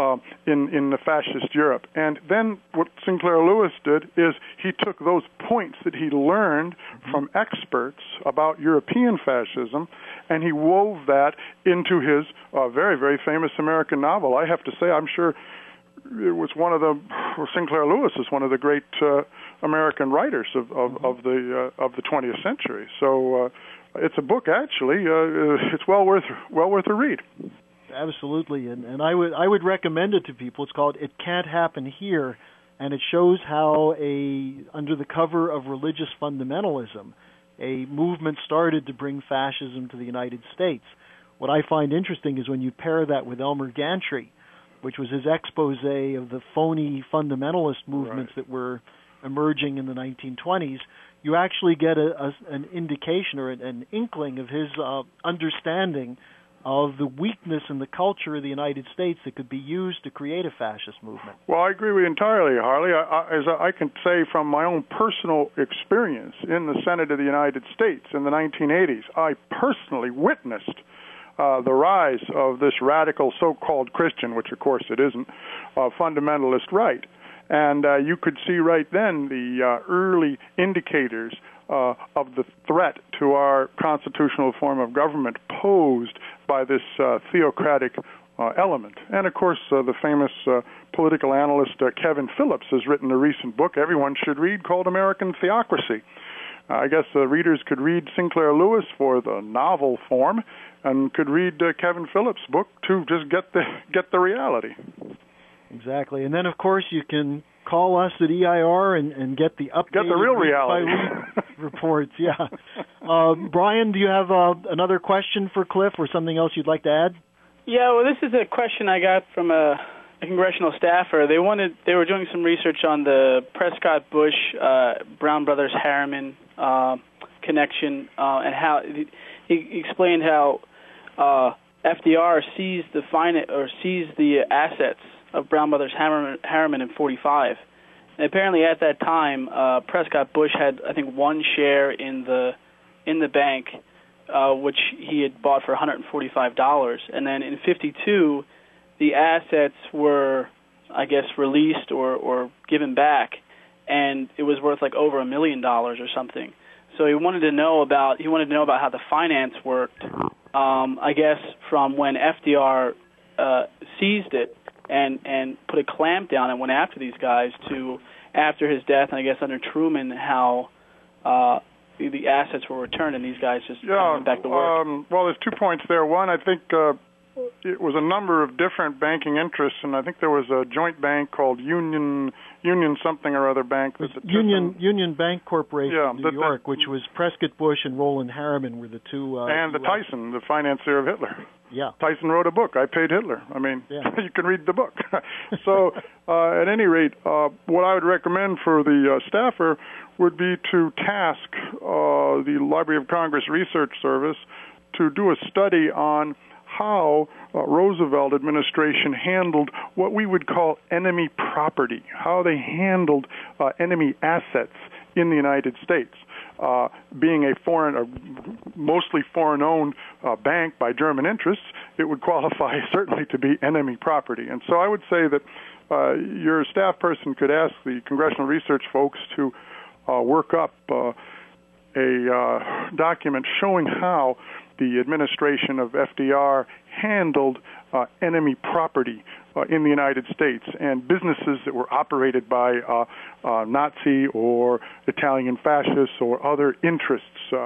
in the fascist Europe? And then what Sinclair Lewis did is he took those points that he learned from experts about European fascism, and he wove that into his very, very famous American novel. I have to say, I'm sure it was Sinclair Lewis is one of the great American writers of the 20th century. So it's a book, actually. It's well worth a read. Absolutely, and I would recommend it to people. It's called It Can't Happen Here, and it shows how under the cover of religious fundamentalism, a movement started to bring fascism to the United States. What I find interesting is when you pair that with Elmer Gantry, which was his expose of the phony fundamentalist movements that were emerging in the 1920s, you actually get an indication or an inkling of his understanding of the weakness in the culture of the United States that could be used to create a fascist movement. Well, I agree with you entirely, Harley. As I can say from my own personal experience in the Senate of the United States in the 1980s, I personally witnessed the rise of this radical so-called Christian, which of course it isn't, fundamentalist right. And you could see right then the early indicators of the threat to our constitutional form of government posed by this theocratic element. And of course, the famous political analyst Kevin Phillips has written a recent book everyone should read called American Theocracy. I guess the readers could read Sinclair Lewis for the novel form, and could read Kevin Phillips' book to just get the reality. Exactly, and then of course you can call us at EIR and get the updated get the real reality reports. Yeah. Brian, do you have another question for Cliff or something else you'd like to add? Yeah, well, this is a question I got from a congressional staffer. They were doing some research on the Prescott Bush, Brown Brothers Harriman connection, and how he explained how FDR seized the assets of Brown Brothers Harriman in '45. And apparently, at that time, Prescott Bush had, I think, one share in the bank, which he had bought for $145, and then in '52, the assets were, I guess, released or given back, and it was worth like over $1 million or something. So he wanted to know about how the finance worked. I guess from when FDR seized it and put a clamp down and went after these guys to after his death, and I guess under Truman, how the assets were returned and these guys just went back to work. Well, there's 2 points there. One, I think it was a number of different banking interests, and I think there was a joint bank called Union something or other bank. Union Bank Corporation of New York, which was Prescott Bush and Roland Harriman were the two. And the Tyson, the financier of Hitler. Yeah. Tyson wrote a book, I Paid Hitler. I mean, you can read the book. So, at any rate, what I would recommend for the staffer would be to task the Library of Congress Research Service to do a study on how Roosevelt administration handled what we would call enemy property, how they handled enemy assets in the United States. Being a mostly foreign-owned bank by German interests, it would qualify certainly to be enemy property. And so I would say that your staff person could ask the congressional research folks to work up a document showing how the administration of FDR handled enemy property in the United States and businesses that were operated by Nazi or Italian fascists or other interests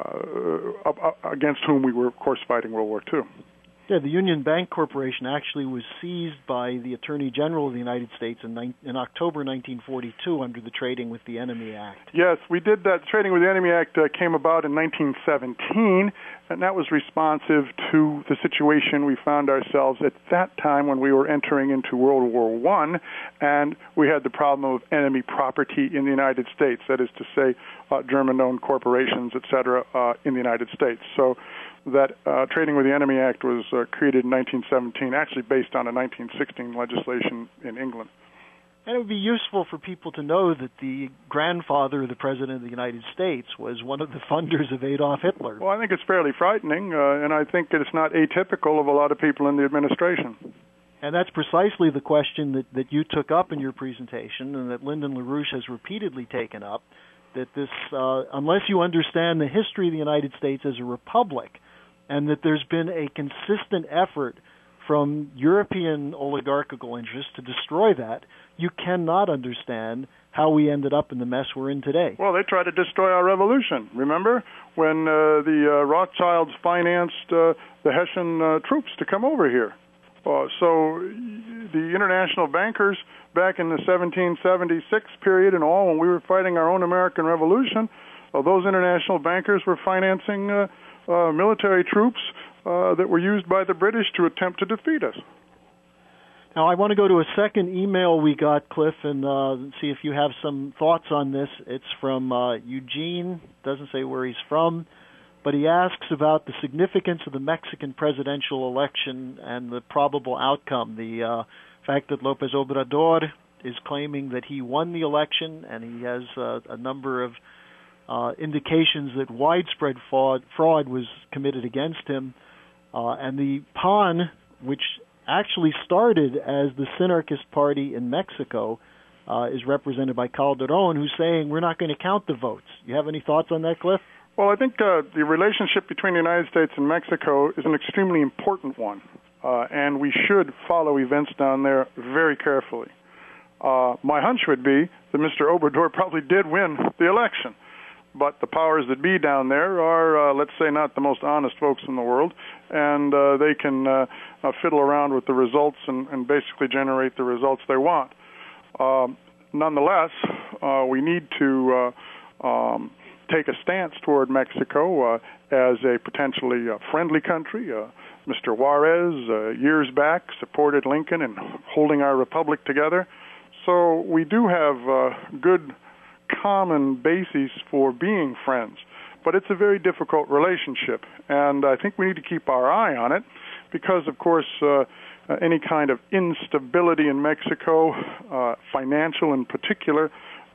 against whom we were, of course, fighting World War II. Yeah, the Union Bank Corporation actually was seized by the Attorney General of the United States in October 1942 under the Trading with the Enemy Act. Yes, we did that. Trading with the Enemy Act came about in 1917, and that was responsive to the situation we found ourselves at that time when we were entering into World War I, and we had the problem of enemy property in the United States, that is to say, German-owned corporations, etc., in the United States. So that Trading with the Enemy Act was created in 1917, actually based on a 1916 legislation in England. And it would be useful for people to know that the grandfather of the President of the United States was one of the funders of Adolf Hitler. Well, I think it's fairly frightening, and I think it's not atypical of a lot of people in the administration. And that's precisely the question that you took up in your presentation and that Lyndon LaRouche has repeatedly taken up, that this, unless you understand the history of the United States as a republic, and that there's been a consistent effort from European oligarchical interests to destroy that, you cannot understand how we ended up in the mess we're in today. Well, they tried to destroy our revolution. Remember when the Rothschilds financed the Hessian troops to come over here? So the international bankers back in the 1776 period and all, when we were fighting our own American Revolution, those international bankers were financing military troops that were used by the British to attempt to defeat us. Now, I want to go to a second email we got, Cliff, and see if you have some thoughts on this. It's from Eugene. Doesn't say where he's from, but he asks about the significance of the Mexican presidential election and the probable outcome. The fact that López Obrador is claiming that he won the election, and he has a number of indications that widespread fraud was committed against him. And the PAN, which actually started as the Synarchist Party in Mexico, is represented by Calderon, who's saying we're not going to count the votes. You have any thoughts on that, Cliff? Well, I think the relationship between the United States and Mexico is an extremely important one, and we should follow events down there very carefully. My hunch would be that Mr. Obrador probably did win the election. But the powers that be down there are, let's say, not the most honest folks in the world, and they can fiddle around with the results and basically generate the results they want. Nonetheless, we need to take a stance toward Mexico as a potentially friendly country. Mr. Juarez, years back, supported Lincoln in holding our republic together. So we do have good common bases for being friends. But it's a very difficult relationship, and I think we need to keep our eye on it because, of course, any kind of instability in Mexico, financial in particular,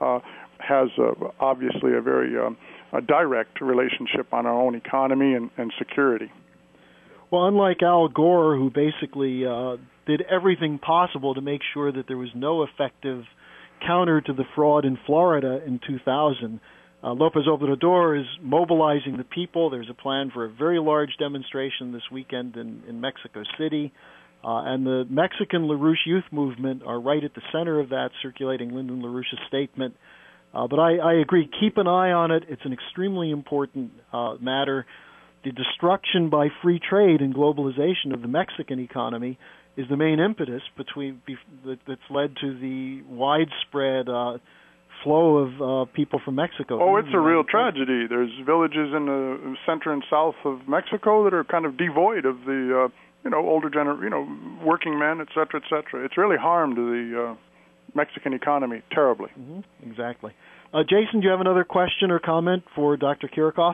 has obviously a very direct relationship on our own economy and security. Well, unlike Al Gore, who basically did everything possible to make sure that there was no effective counter to the fraud in Florida in 2000, López Obrador is mobilizing the people. There's a plan for a very large demonstration this weekend in Mexico City. And the Mexican LaRouche Youth Movement are right at the center of that, circulating Lyndon LaRouche's statement. But I agree, keep an eye on it. It's an extremely important matter. The destruction by free trade and globalization of the Mexican economy is the main impetus that's led to the widespread flow of people from Mexico. Oh, it's a real tragedy. There's villages in the center and south of Mexico that are kind of devoid of the older working men, et cetera, et cetera. It's really harmed the Mexican economy terribly. Mm-hmm. Exactly. Jason, do you have another question or comment for Dr. Kirikoff?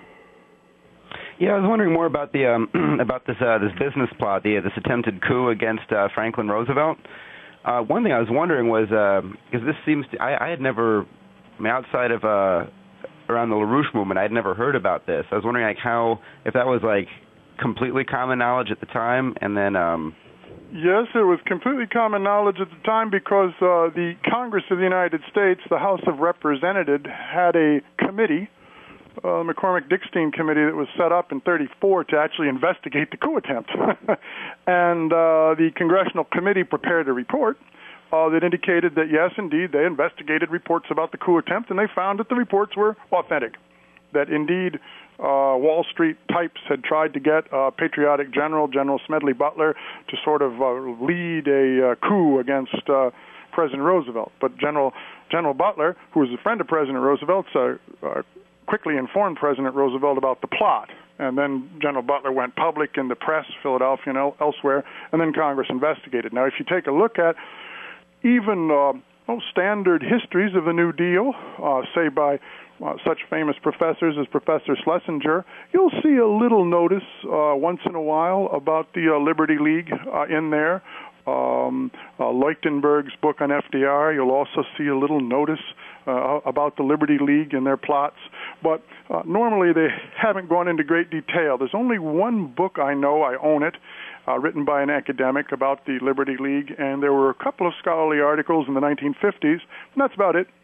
Yeah, I was wondering more about the about this business plot, this attempted coup against Franklin Roosevelt. One thing I was wondering was because this seems to, I had never, outside of around the LaRouche movement, I had never heard about this. I was wondering if that was completely common knowledge at the time, and then. Yes, it was completely common knowledge at the time because the Congress of the United States, the House of Representatives, had a committee. McCormick-Dickstein committee that was set up in 1934 to actually investigate the coup attempt. And the Congressional Committee prepared a report that indicated that, yes, indeed, they investigated reports about the coup attempt, and they found that the reports were authentic, that indeed Wall Street types had tried to get patriotic General Smedley Butler, to sort of lead a coup against President Roosevelt. But General Butler, who was a friend of President Roosevelt, quickly informed President Roosevelt about the plot, and then General Butler went public in the press, Philadelphia and elsewhere, and then Congress investigated. Now, if you take a look at even standard histories of the New Deal, say by such famous professors as Professor Schlesinger, you'll see a little notice once in a while about the Liberty League in there. Leuchtenberg's book on FDR, you'll also see a little notice about the Liberty League and their plots, but normally they haven't gone into great detail. There's only one book I know, I own it, written by an academic about the Liberty League, and there were a couple of scholarly articles in the 1950s, and that's about it.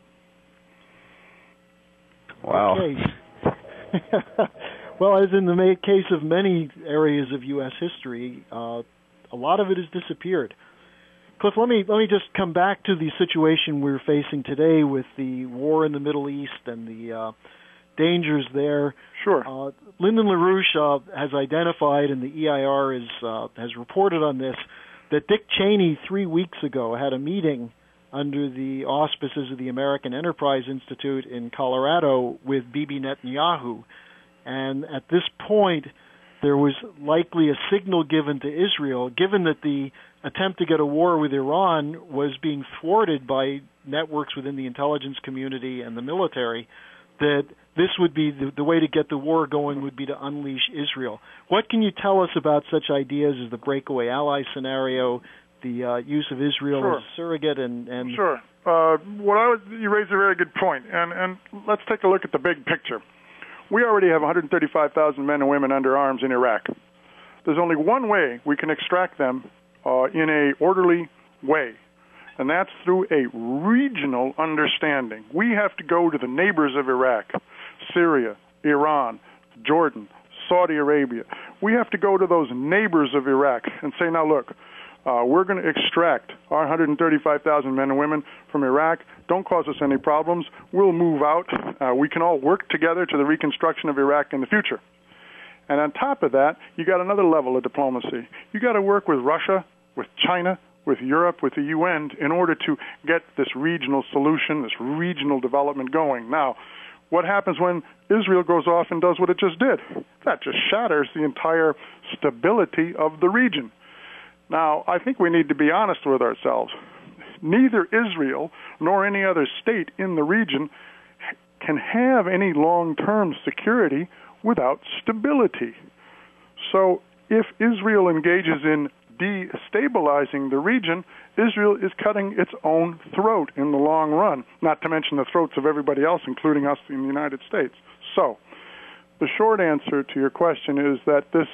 Wow. Okay. Well, as in the case of many areas of U.S. history, a lot of it has disappeared. Cliff, let me just come back to the situation we're facing today with the war in the Middle East and the dangers there. Sure. Lyndon LaRouche has identified, and the EIR has reported on this, that Dick Cheney 3 weeks ago had a meeting under the auspices of the American Enterprise Institute in Colorado with Bibi Netanyahu. And at this point, there was likely a signal given to Israel, given that the attempt to get a war with Iran was being thwarted by networks within the intelligence community and the military, that this would be the way to get the war going would be to unleash Israel. What can you tell us about such ideas as the breakaway ally scenario, the use of Israel Sure. as a surrogate, and Sure. You raise a very good point, and let's take a look at the big picture. We already have 135,000 men and women under arms in Iraq. There's only one way we can extract them in a orderly way, and that's through a regional understanding. We have to go to the neighbors of Iraq, Syria, Iran, Jordan, Saudi Arabia. We have to go to those neighbors of Iraq and say, now look, we're going to extract our 135,000 men and women from Iraq. Don't cause us any problems. We'll move out. We can all work together to the reconstruction of Iraq in the future. And on top of that, you got another level of diplomacy. You got to work with Russia, with China, with Europe, with the UN in order to get this regional solution, this regional development going. Now, what happens when Israel goes off and does what it just did? That just shatters the entire stability of the region. Now, I think we need to be honest with ourselves. Neither Israel nor any other state in the region can have any long-term security without stability. So if Israel engages in destabilizing the region, Israel is cutting its own throat in the long run, not to mention the throats of everybody else, including us in the United States. So the short answer to your question is that this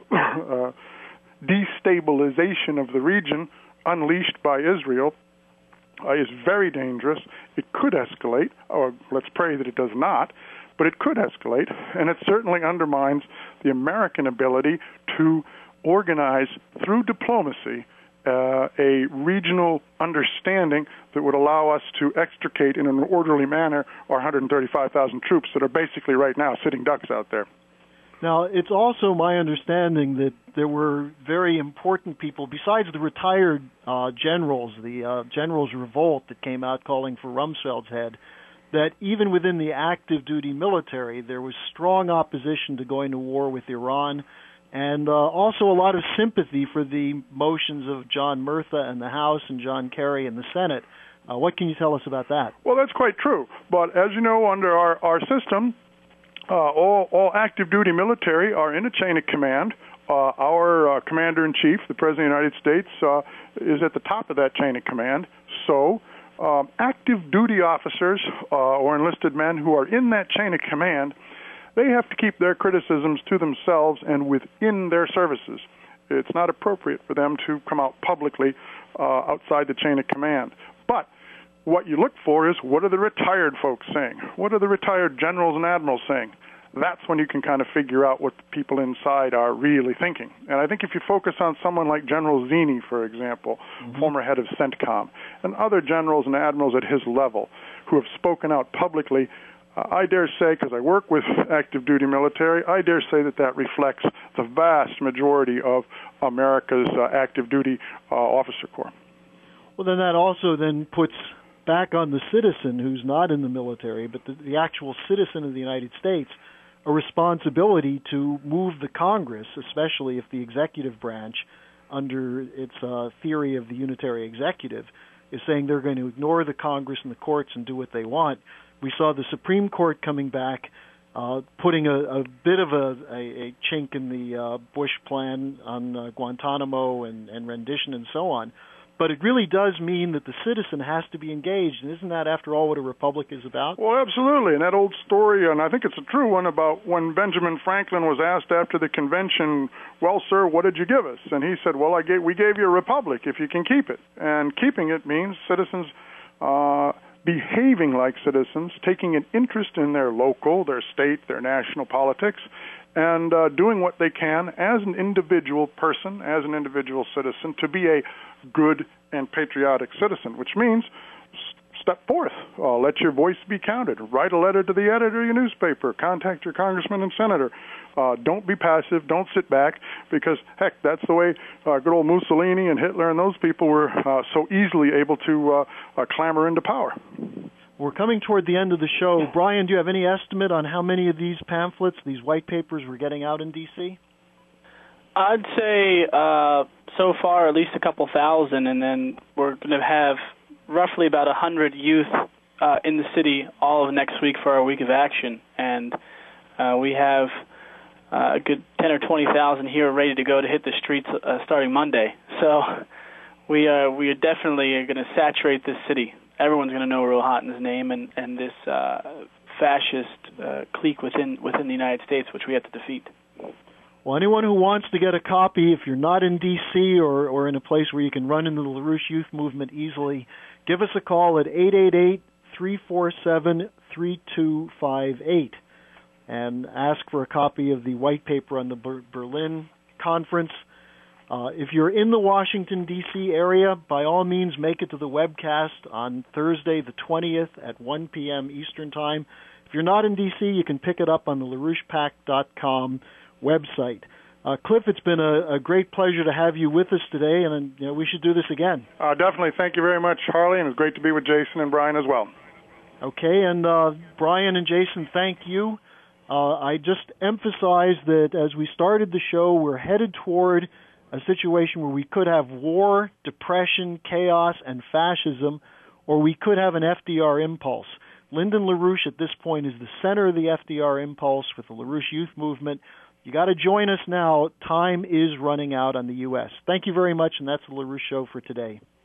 destabilization of the region unleashed by Israel is very dangerous. It could escalate, or let's pray that it does not, but it could escalate, and it certainly undermines the American ability to organize through diplomacy a regional understanding that would allow us to extricate in an orderly manner our 135,000 troops that are basically right now sitting ducks out there. Now, it's also my understanding that there were very important people, besides the retired generals, the Generals' Revolt that came out calling for Rumsfeld's head, that even within the active duty military, there was strong opposition to going to war with Iran, and also a lot of sympathy for the motions of John Murtha in the House and John Kerry in the Senate. What can you tell us about that? Well, that's quite true. But as you know, under our system, all active duty military are in a chain of command. Our commander-in-chief, the President of the United States, is at the top of that chain of command. So active duty officers or enlisted men who are in that chain of command, they have to keep their criticisms to themselves and within their services. It's not appropriate for them to come out publicly outside the chain of command. But what you look for is, what are the retired folks saying? What are the retired generals and admirals saying? That's when you can kind of figure out what the people inside are really thinking. And I think if you focus on someone like General Zinni, for example, former head of CENTCOM, and other generals and admirals at his level who have spoken out publicly, I dare say, because I work with active duty military, I dare say that reflects the vast majority of America's active duty officer corps. Well, then that also then puts back on the citizen who's not in the military, but the actual citizen of the United States, a responsibility to move the Congress, especially if the executive branch, under its theory of the unitary executive, is saying they're going to ignore the Congress and the courts and do what they want. We saw the Supreme Court coming back, putting a bit of a chink in the Bush plan on Guantanamo and rendition and so on. But it really does mean that the citizen has to be engaged, and isn't that, after all, what a republic is about? Well, absolutely, and that old story, and I think it's a true one, about when Benjamin Franklin was asked after the convention, well, sir, what did you give us? And he said, well, we gave you a republic if you can keep it. And keeping it means citizens behaving like citizens, taking an interest in their local, their state, their national politics, and doing what they can as an individual person, as an individual citizen, to be a good and patriotic citizen, which means step forth, let your voice be counted, write a letter to the editor of your newspaper, contact your congressman and senator. Don't be passive, don't sit back, because, heck, that's the way good old Mussolini and Hitler and those people were so easily able to clamber into power. We're coming toward the end of the show. Brian, do you have any estimate on how many of these pamphlets, these white papers, we're getting out in D.C.? I'd say so far at least a couple thousand, and then we're going to have roughly about 100 youth in the city all of next week for our week of action, and we have a good 10 or 20,000 here ready to go to hit the streets starting Monday. So we are definitely going to saturate this city. Everyone's going to know Roe Hotton's name and this fascist clique within the United States, which we have to defeat. Well, anyone who wants to get a copy, if you're not in D.C. or in a place where you can run into the LaRouche Youth Movement easily, give us a call at 888-347-3258 and ask for a copy of the white paper on the Berlin Conference. If you're in the Washington, D.C. area, by all means make it to the webcast on Thursday the 20th at 1 p.m. Eastern Time. If you're not in D.C., you can pick it up on the LaRouchePAC.com website. Cliff, it's been a great pleasure to have you with us today, and we should do this again. Definitely. Thank you very much, Harley, and it's great to be with Jason and Brian as well. Okay, and Brian and Jason, thank you. I just emphasize that as we started the show, we're headed toward a situation where we could have war, depression, chaos, and fascism, or we could have an FDR impulse. Lyndon LaRouche at this point is the center of the FDR impulse with the LaRouche Youth Movement. You got to join us now. Time is running out on the U.S. Thank you very much, and that's the LaRouche Show for today.